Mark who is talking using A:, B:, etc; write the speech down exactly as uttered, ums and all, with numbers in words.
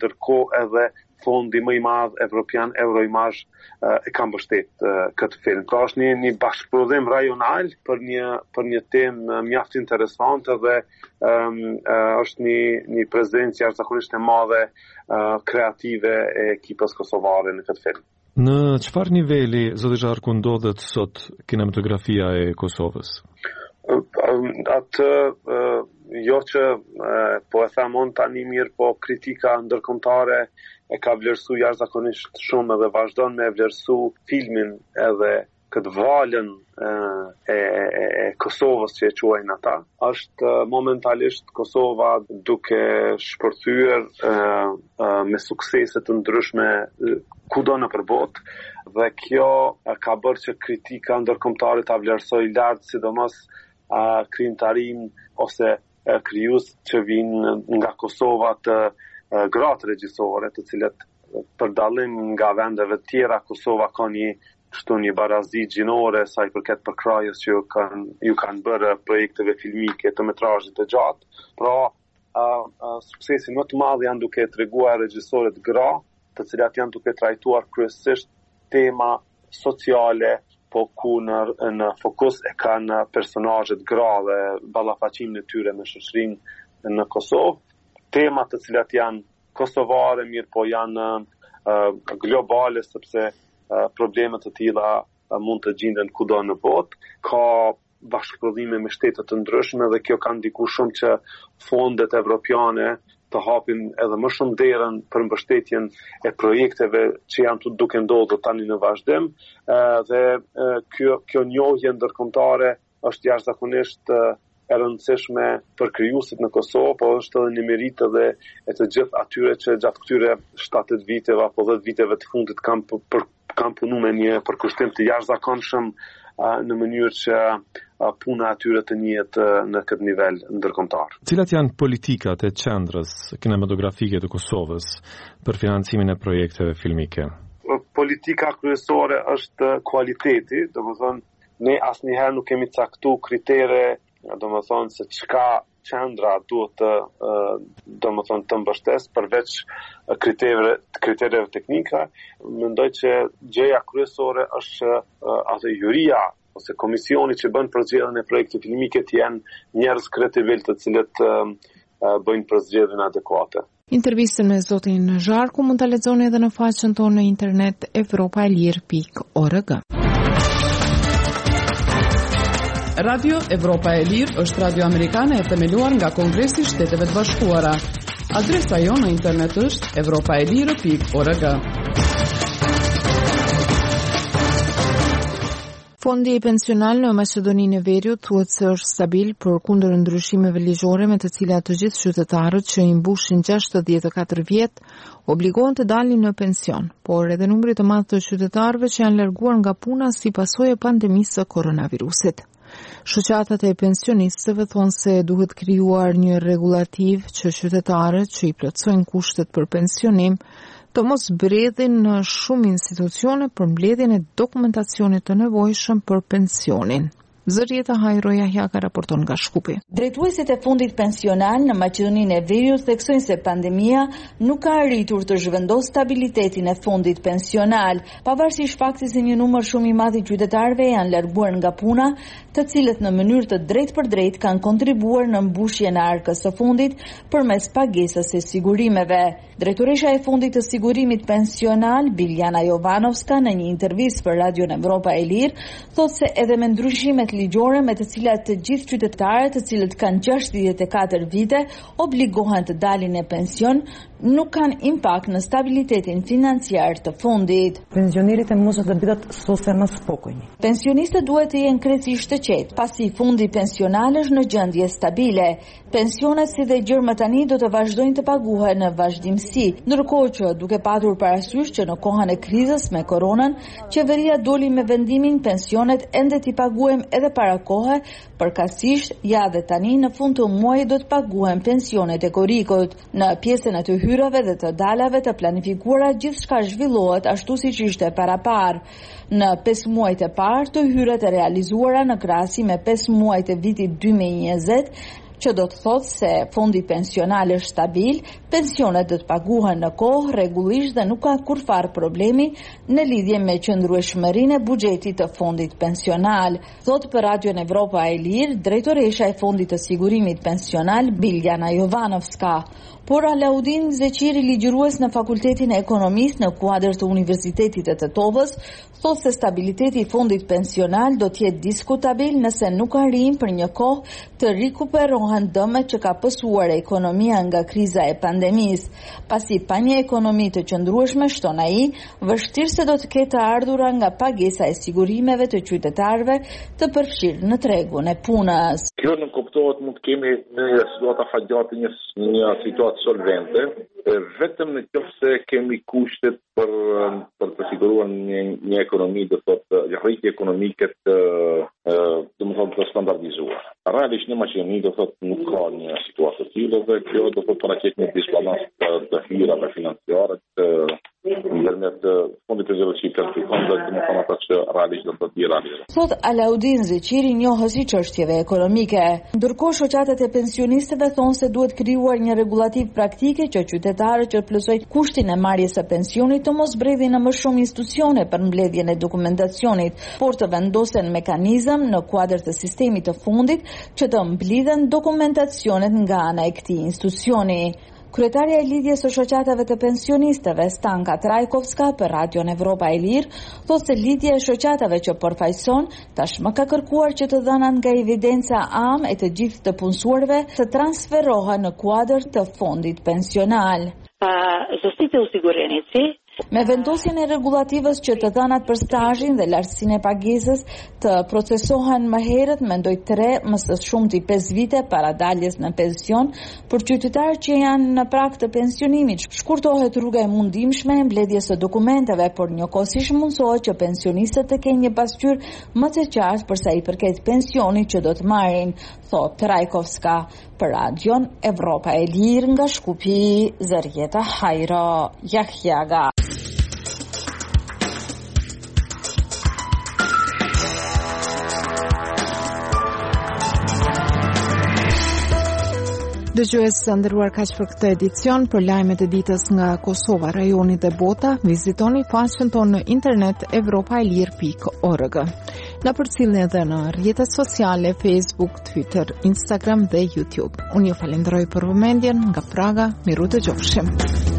A: ndërkohë edhe fondi më i madh evropian Euroimage uh, e ka mbështet uh, këtë film. Ka është një, një bashkëprodhim rajonal për një për një temë mjaft interesante dhe um, uh, është një një prezencë jashtëzakonisht e madhe uh, kreative e ekipës kosovare në këtë film.
B: Në çfarë niveli, zoti Zharku, ndodhet sot kinematografia e Kosovës?
A: Uh, atë uh, jo që uh, po e thamon tani mirë, po kritika ndërkombëtare e ka vlerësu jashtëzakonisht shumë edhe vazhdon me vlerësu filmin edhe këtë valën e, e, e Kosovës që e quajnë ata. Është momentalisht Kosova duke shpërthyer me suksese të ndryshme kudo në botë dhe kjo ka bërë që kritika ndërkombëtare ta vlerësoj lart, sidomos krijimtarin ose krijues që vinë nga Kosova të gratë regjisore, të cilët për dallim nga vendeve tjera Kosova ka një kështu një barazi gjinore sa i përket përkrajës që ju kanë ju kanë bërë projekteve filmike të metrazhit të gjatë. Pra, a, a, suksesin më të madh janë duke treguar regjisorët gra, të cilat janë duke trajtuar kryesisht tema sociale, po ku në, në fokus e kanë personazhet gra dhe ballafaqimin e tyre me shoqërinë në Kosovë. Temat të cilat janë kosovare, mirë po janë uh, globale, sepse uh, problemet të tilla uh, mund të gjenden kudo në botë. Ka bashkëprodhime me shtete të ndryshme dhe kjo ka ndikuar shumë që fondet evropiane të hapin edhe më shumë derën për mbështetjen e projekteve që janë të duke ndodhur tani në vazhdim. Uh, dhe uh, kjo, kjo njohje ndërkombëtare është jashtëzakonisht uh, e rëndësishme për krijuesit në Kosovë, po është edhe një meritë edhe e të gjithë atyre që gjatë këtyre shtatë viteve apo dhjetë viteve të fundit kanë për kanë punuar me një përkushtim të jashtëzakonshëm në mënyrë që puna atyre të njihet në këtë nivel ndërkombëtar.
B: Cilat janë politikat e qendrës kinematografike të Kosovës për financimin e projekteve filmike?
A: Politika kryesore është kualiteti, domethënë ne asnjëherë nuk kemi caktuar kritere, do më thonë se çka qendra duhet të do më thonë të mbështes përveç kritereve kritereve teknike. Mendoj që gjëja kryesore është atë juria ose komisioni që bën përzgjedhjen e projektit filmike të jenë njerëz kredibil të cilët bëjnë përzgjedhjen adekuate.
C: Intervistën me zotin Zharku mund ta lexoni edhe në faqen tonë në internet evropaelir pikë org.
D: Radio Evropa e Lirë është radio amerikane e themeluar nga Kongresi i Shteteve të Bashkuara. Adresa jonë në internet është evropaelirë pikë org.
C: Fondi pensional në Maqedoninë e Veriut thuhet se është stabil përkundër ndryshimeve ligjore me të cilat të gjithë qytetarët që i mbushin gjashtëdhjetë e katër vjet obligohen të dalin në pension, por edhe numri të madh të qytetarëve që janë larguar nga puna si pasojë e pandemisë së koronavirusit. Shoqatat e pensionistëve thonë se duhet krijuar një rregullativ që qytetarët që i plotësojnë kushtet për pensionim të mos bredhin në shumë institucione për mbledhjen e dokumentacionit të nevojshëm për pensionin. Zërieta Hajroja Hjaka raporton nga Shkupi.
E: Drejtuesit e fundit pensional në Maqedoninë e Veriut theksojnë se pandemia nuk ka arritur të zhvendosë stabilitetin e fundit pensional, pavarësisht faktit se një numër shumë i madh i qytetarëve janë larguar nga puna, të cilët në mënyrë të drejtë për drejtë kanë kontribuar në mbushjen e arkës së fundit përmes pagesës së sigurimeve. Drejtoresha e fundit të sigurimit pensional, Biljana Jovanovska, në një intervistë për Radio Evropa e Lirë, thotë se edhe me ndryshimet ligjore me të cilat të gjithë qytetarët të cilët kanë gjashtëdhjetë e katër vite obligohen të dalin në pension, nuk kanë impakt në stabilitetin financiar të fundit.
F: Pensionerët може да бидат социјално спокојни.
E: Pensionistët duhet të jenë krejtësisht të qetë, pasi fundi pensional është në gjendje stabile. Pensionet si dhe gjërmë tani do të vazhdojnë të paguhen në vazhdimsi, ndërkohë që duke patur parasysh që në kohën e krizës me koronën, qeveria doli me vendimin pensionet ende t'i paguhem edhe para kohë, përkatësisht ja dhe tani në fund të muajit do të paguhen pensionet e korikut. Në pjesën e të hyrave dhe të dalave të planifikuara gjithçka zhvillohet ashtu siç ishte parapar. Në pesë muajt e parë të hyrat e realizuara në krahasim me pesë muajt e vitit dy mijë e njëzet, që do të thotë se fondi pensional është stabil, pensionet do të paguhen në kohë, rregullisht dhe nuk ka kurfar problemi në lidhje me qëndrueshmërinë e buxhetit të fondit pensional. Thot për Radion Evropa e Lirë, drejtoresha e fondit të sigurimit pensional Biljana Jovanovska. Por Alaudin Zeqiri, ligjërues në Fakultetin e Ekonomisë në kuadër të Universitetit të Tetovës, thot se stabiliteti i fondit pensional do të jetë diskutabil nëse nuk arrijnë për një kohë të rikuperohen dëmet që ka pësuar ekonomia nga kriza e pandemisë. Pasi pa një ekonomi të qëndrueshme, shton ai, vështirë se do të ketë ardhura nga pagesa e sigurimeve të qytetarëve të përfshirë në tregun e punës.
G: Kjo nuk kuptohet, mund të kemi në situata fatgjate një, një situatë solvente, vetëm në qoftë se kemi kushtet për për të siguruar një, një ekonomi, do thotë rritje ekonomike të, do të thotë të standardizuar. Realisht në Maqedoni do thotë nuk ka një situatë të tillë dhe kjo do thotë paraqet një disbalans të, të hyrave financiare të ndërmjet fondit të zhvillimit planifikon dhe të më ata që realisht do të tjera.
E: Thot Alaudin Zeqiri, njohës i çështjeve ekonomike. Ndërkohë shoqatat e pensionistëve thonë se duhet krijuar një rregullativ praktike që qytetarët që plotësojnë kushtin e marrjes së pensionit të mos mbledhin në më shumë institucione për mbledhjen e dokumentacionit, por të vendosen mekanizëm në kuadër të sistemit të fundit që të mblidhen dokumentacionet nga ana e këtij institucioni. Kryetaria e lidhjes së shoqatave të pensionistëve, Stanka Trajkovska, për Radion Evropa e Lirë, thotë se lidhja e shoqatave që përfaqëson tashmë ka kërkuar që të dhënat nga evidenca am e të gjithë të punësuarve të transferohen në kuadër të fondit pensional.
H: Zostite usigurenici
E: Me vendosjen e rregullativës që të dhënat për stazhin dhe lartësinë e pagesës të procesohen më herët, mendoj tre më së shumti pesë vite para daljes në pension, për qytetarët që janë në prag të pensionimit. Shkurtohet rruga e mundimshme e mbledhjes së dokumenteve, por njëkohësisht mundsohet që pensionistët të kenë një pasqyrë më të qartë për sa i përket pensionit që do të marrin, thot Trajkovska. Për Radion Evropa e Lirë nga Shkupi, Zërjeta Hajro, Jahjaga.
C: Dëgjues të nderuar, kaq për këtë edicion. Për lajmet e ditës nga Kosova, rajoni dhe bota, vizitoni faqen tonë në internet evropa e lirë pikë org. Na përcjellni edhe në rrjetet sociale Facebook, Twitter, Instagram dhe YouTube. Unë ju falenderoj për vëmendjen nga Praga, miru dëgjofshim.